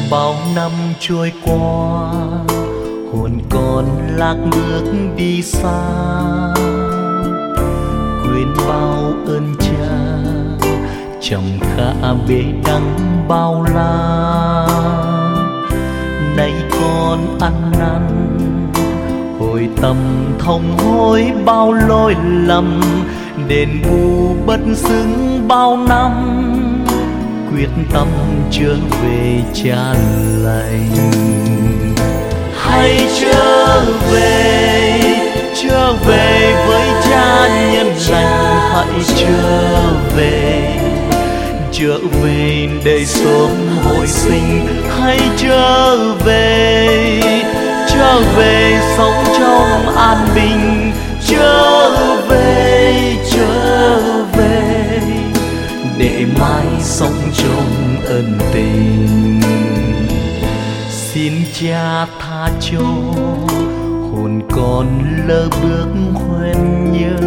Bao năm trôi qua, hồn còn lạc bước đi xa, quên bao ơn cha trầm khả bể đắng bao la. Nay con ăn năn hồi tâm thông hối bao lỗi lầm, đền bù bất xứng bao năm, quyết tâm trở về cha lành. Hãy trở về với cha nhân lành. Hãy trở về để sớm hồi sinh. Hãy trở về sống trong an bình. Trở về để mãi sống trong ân tình. Xin cha tha cho hồn con lỡ bước hoen nhớ,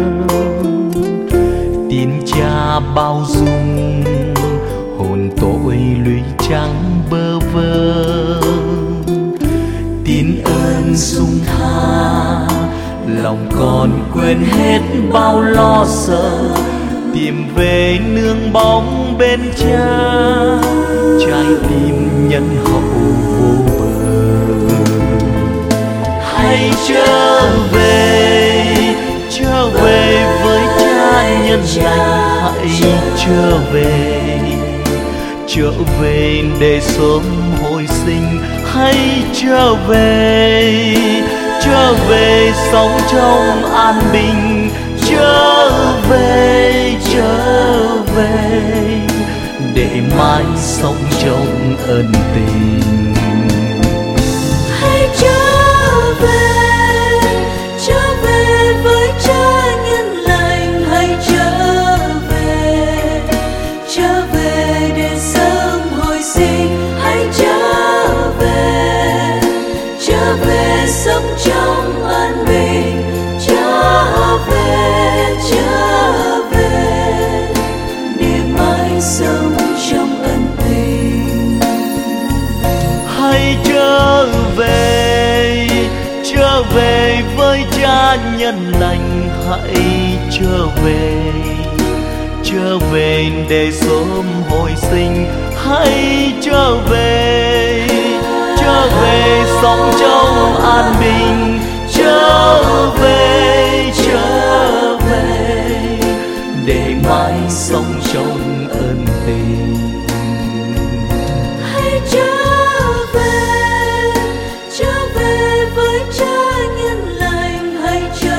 tin cha bao dung hồn tội lụy trắng bơ vơ. Tin ơn dung tha lòng con quên hết bao lo sợ, tìm về nương bóng bên cha, trái tim nhân hậu vô bờ. Hãy trở về với cha nhân lành. Hãy trở về để sớm hồi sinh. Hãy trở về sống trong an bình. Trở về để mãi sống trong ân tình. Hãy trở về với cha nhân lành. Hãy trở về để sớm hồi sinh. Hãy trở về sống trong an bình. Trở về để mãi sống trong ân tình. Hãy trở về với cha nhân lành. Hãy trở về để sớm hồi sinh. Hãy trở về sống trong an bình. Trở về để mãi sống trong ân tình. Hãy trở về với cha nhân lành. Hãy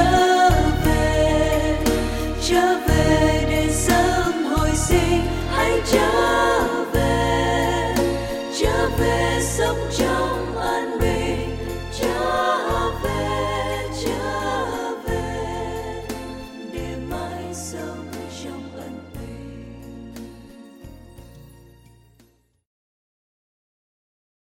trở về để sớm hồi sinh. Hãy trở về sống trong